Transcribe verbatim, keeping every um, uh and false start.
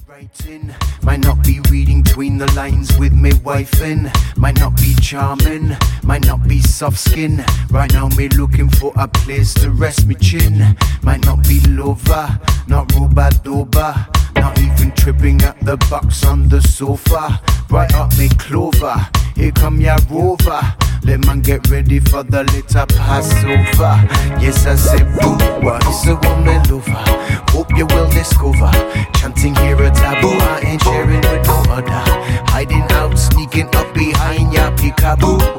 writing, might not be reading between the lines with me wifing, might not be charming, might not be soft skin. Right now me looking for a place to rest me chin. Might not be lover, not roba-doba, not even tripping at the box on the sofa. Right up me clover, here come ya rover. Let man get ready for the little Passover. Yes, I said boo, what is a woman lover? Hope you will discover. Chanting here a taboo, I ain't sharing with no other. Hiding out, sneaking up behind ya peekaboo.